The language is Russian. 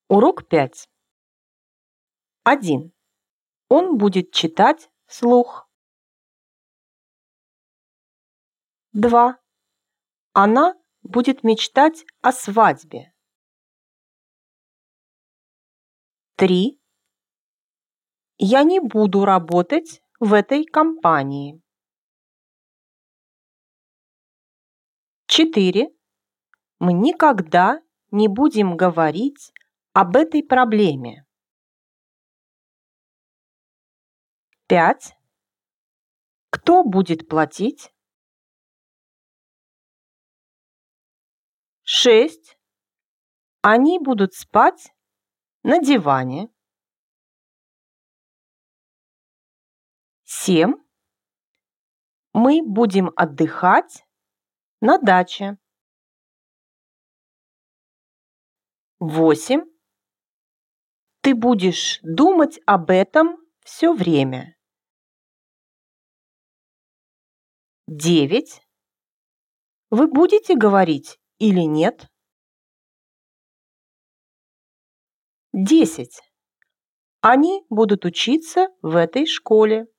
Урок 5. 1. Он будет читать вслух. 2. Она будет мечтать о свадьбе. 3. Я не буду работать в этой компании. 4. Мы никогда не будем говорить об этой проблеме. 5. Кто будет платить? 6. Они будут спать на диване. 7. Мы будем отдыхать на даче. 8. Ты будешь думать об этом все время. 9. Вы будете говорить или нет? 10. Они будут учиться в этой школе.